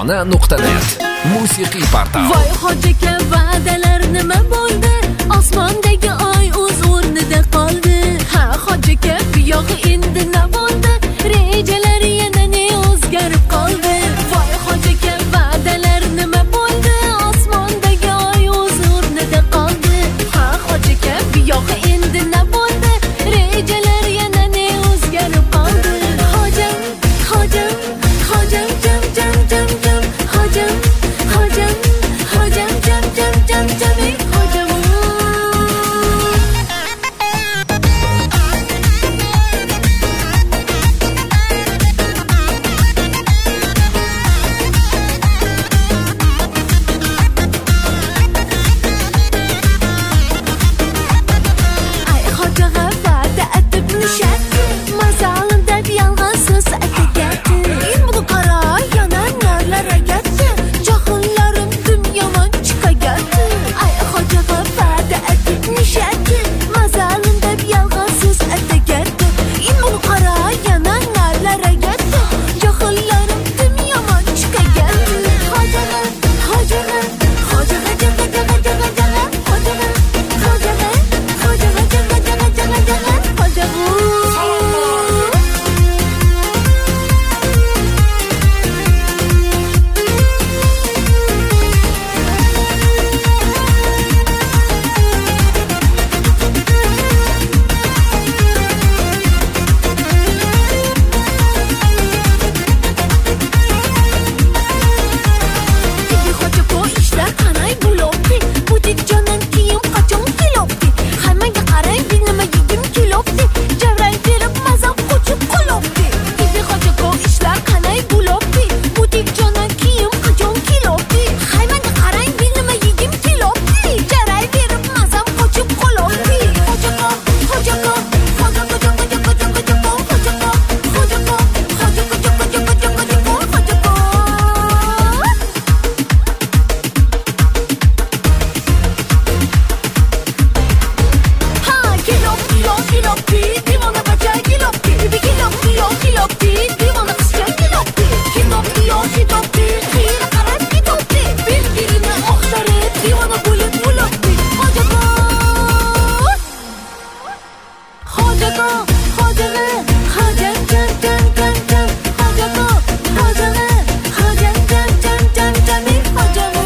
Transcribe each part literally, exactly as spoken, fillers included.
tarona nuqta net musiqiy portal. Voy hojaka va'dalar nima bo'ldi? Osmondagi oy o'z o'rnida qoldi. Ha hojaka buyog'i endi nima bo'ldi? Rejalar yana ne o'zgarib qoldi. Voy hojaka va'dalar nima bo'ldi? Osmondagi oy o'z o'rnida qoldi. Ha hojaka buyog'i endi nima bo'ldi? Rejalar yana ne o'zgarib qoldi. Hojam, hojam, hojam jam jam jam jam hojam, hojam, hojam jam jam jam jam hojam. Ay hojaga va'da atib nishatdi, mazalim deb yolg'on so'z atagatdi. Men buni qara yana narlar agatdi, jahonlarim dunyoman chiqagatdi. Ay hojaga va'da atib nishatdi, mazalim deb yolg'on so'z atagatdi. Men buni qara yana narlar agatdi, jahonlarim dunyoman chiqagatdi. Hojaga, hojaga, hojaga jaga jaga jaga jaga hojaga, hojaga, hojaga jaga jaga jaga jaga hojaga. Tigi hojako ishlar qanday bo'libdi? Butik jonan kiyim qachon kelibdi? Hammaga qarang, men nima yedim kelibdi? Javrang berib mazam qochib qolibdi. Tigi hojako ishlar qanday bo'libdi? Butik jonan kiyim qachon kelibdi? Hammaga qarang, men nima yedim kelibdi? Javrang berib mazam qochib qolibdi. Hojako, hojako, hojako, hojako, hojako, hojako, hojako, hojako, hojako, hojako, hojako, hojako. Ha kilopti yo kilopti, divona bacha kilopti, bir kilopti yo kilopti, divona qizcha kilopti, kilopti yo kilopti, xiyla qarab kilopti, bir-birini oqtarib divona bo'lib bo'libdi. Hojako, hojako, hojaga, hojam jam jam jam jam hojako, hojaga, hojam jam jam jam jam hojaga.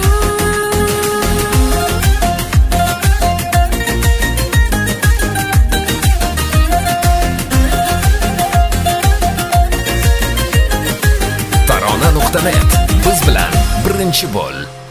tarona nuqta net biz bilan birinchi bo'l.